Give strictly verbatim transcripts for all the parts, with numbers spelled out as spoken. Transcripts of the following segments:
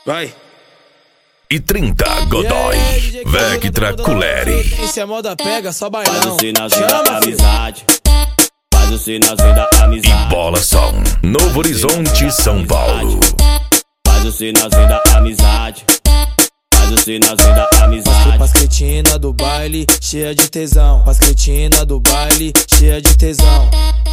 Vai. E trinta, Godoy, Vectra Culeri. Se a moda pega, só bailão. Faz o sinalzinho da amizade. Faz o sinalzinho da amizade. E bola som, Novo Horizonte, São Paulo. Faz o sinalzinho da amizade. Faz o sinalzinho da amizade. Pras cretina do baile, cheia de tesão. Pras cretina do baile, cheia de tesão.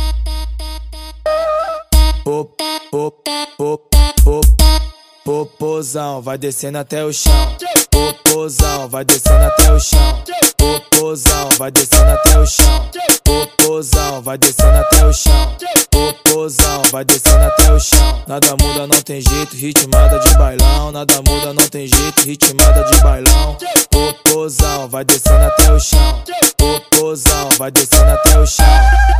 Pop, pop, pop, pop. Popozão, vai descendo até o chão. Popozão, vai descendo até o chão. Popozão, vai descendo até o chão. Popozão, vai descendo até o chão. Popozão, vai descendo até o chão. Nada muda, não tem jeito, ritmada de bailão. Nada muda, não tem jeito, ritmada de bailão. Popozão, vai descendo até o chão. Popozão, vai descendo até o chão.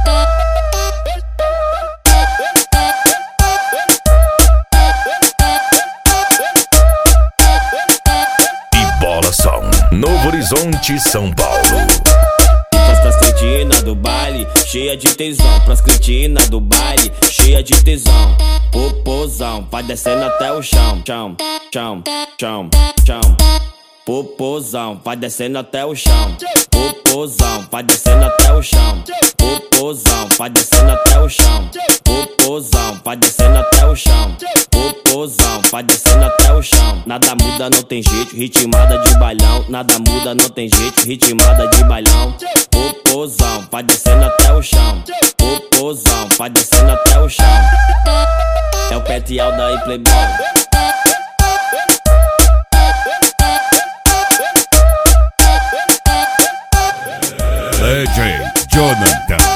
Novo Horizonte, São Paulo. Pras cretina do baile, cheia de tesão. Pras cretina do baile, cheia de tesão. Popozão, vai descendo até o chão. Chão, chão, chão, chão. Popozão, vai descendo até o chão. Popozão, vai descendo até o chão. Popozão, vai descendo até o chão. Popozão, vai descendo até o chão. Popozão, vai descendo até o chão. Nada muda, não tem jeito, ritmada de bailão. Nada muda, não tem jeito, ritmada de bailão. Popozão, vai descendo até o chão. Popozão, vai descendo até o chão. É o Pet Alda e Playboy. D J Jonathan.